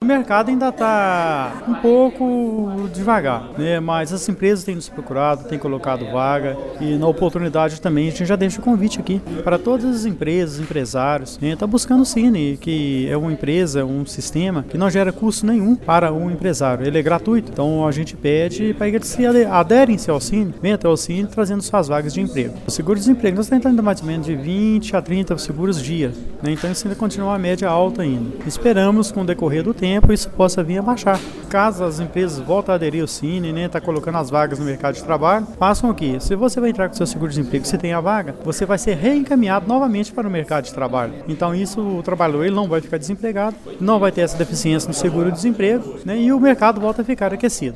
mercado ainda está um pouco devagar, né? Mas as empresas têm nos procurado, têm colocado vaga e na oportunidade também a gente já deixa o convite aqui para todas as empresas, empresários. A gente está buscando o Cine, que é uma empresa, um sistema que não gera custo nenhum para o empresário. Ele é gratuito, então a gente pede para que eles se aderem-se ao Cine, venham até o Cine trazendo suas vagas de emprego. O seguro-desemprego, nós estamos entrando mais ou menos de 20 a 30 seguros dia, né? Então isso ainda continua a média alta ainda. Esperamos com o decorrer do tempo isso possa vir a baixar. Caso as empresas voltem a aderir ao Cine, né, tá colocando as vagas no mercado de trabalho, façam o quê? Se você vai entrar com seu seguro-desemprego, se tem a vaga, você vai ser reencaminhado novamente para o mercado de trabalho. Então isso, o trabalhador ele não vai ficar desempregado, não vai ter essa deficiência no seguro-desemprego, né, e o mercado volta a ficar aquecido.